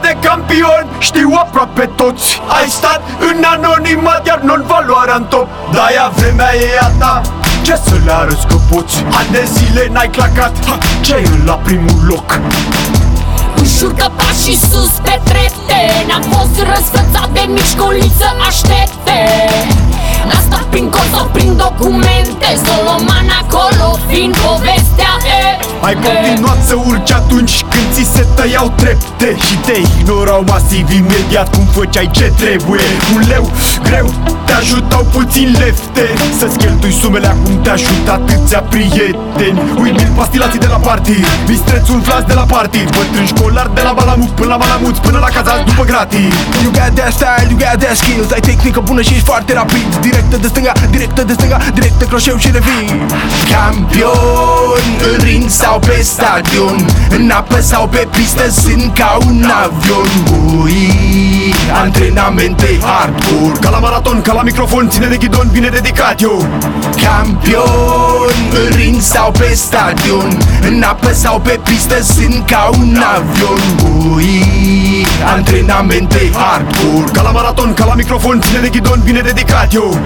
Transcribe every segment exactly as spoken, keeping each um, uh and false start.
de campion știu aproape toți. Ai stat în anonimat, iar non valoarea în top. De-aia vremea e a ta, ce să le arăți că poți. Ani de zile n-ai clacat, ce-ai la primul loc? Urcă pașii sus pe trepte, n-am fost răsfățat de mișcoliță, aștepte. N-a stat prin cod sau prin documente, Soloman acolo fiind povestea e, Ai continuat să urci atunci când ți se tăiau trepte și te ignorau masiv imediat cum făceai ce trebuie. Un leu greu te ajutau puțin lefte să-ți cheltui sumele, acum te ajută atâția prieteni. Uimit pastilații de la party, mistreți umflați de la party, bătrâni școlari de la Balamut până la Balamut, până la cazați după gratii. You got that style, you got that skills, ai tehnică bună și ești foarte rapid. Directă de stânga, directă de stânga, directă croșeu și revii. Campion, în ring sau pe stadion, în apă sau pe pistă, sunt ca un avion. Ui, antrenamente hardcore, ca la maraton, ca la microfon, ține de ghidon, bine dedicat eu. Campion, în ring sau pe stadion, în apă sau pe pistă, sunt ca un avion. Ui, antrenamente hardcore, ca la maraton, ca la microfon, ține de ghidon, bine dedicat eu.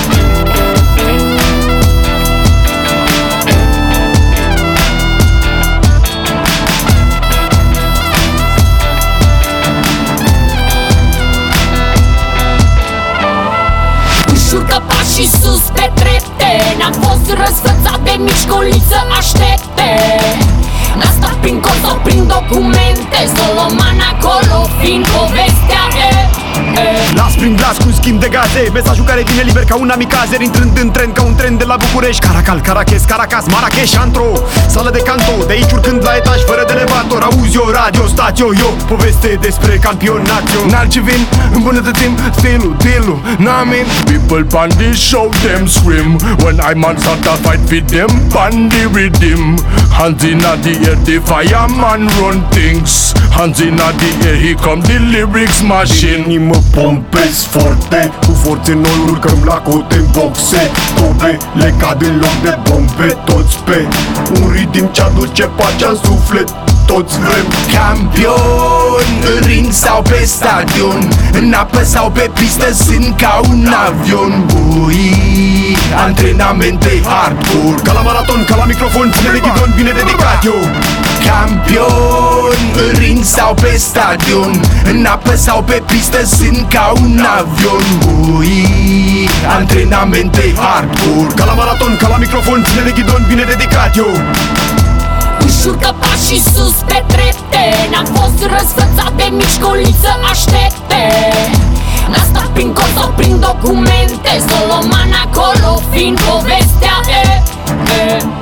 Urcă pașii sus pe trepte, n-am fost răsfățat de mișcoliță, aștepte. N-a stat prin cod sau prin documente, Soloman acolo fiind povestea e, e. Las prin glas cu un schimb de gaze, mesajul care vine liber ca un amicazer, intrând în tren ca un tren de la București, Caracal, Caracas, Caracas, Marrakesh, într-o sală de canto, de aici urcând la etaj fără de elevator. Auzi o radio, stațio, yo, poveste despre campion național. ce vin, îmbunătățim stilul, dealul, n-amin. People on the show, them scream when I man start a fight with them on the rhythm. Hands in the air, the fireman run things. Hands in the air, here come the lyrics machine. Inimă pompez forte, cu forțe noi urcăm la cote în boxe. Tobele cad în loc de bombe, toți pe un ritm ce aduce pacea în suflet. Toți vrem campion, în ring sau pe stadion, în apă sau pe pistă, sunt ca un avion. Ui, antrenamente hardcore, ca la maraton, ca la microfon, ține de ghidon, bine dedicat eu. Campion, în ring sau pe stadion, în apă sau pe pistă, sunt ca un avion. Ui, antrenamente hardcore, ca la maraton, ca la microfon, ține de ghidon, bine dedicat eu. Urcă pașii sus pe trepte, n-am fost răsfățat de mișcoliță, aștepte. N-a stat prin cod sau prin documente, Soloman acolo fiind povestea e, e.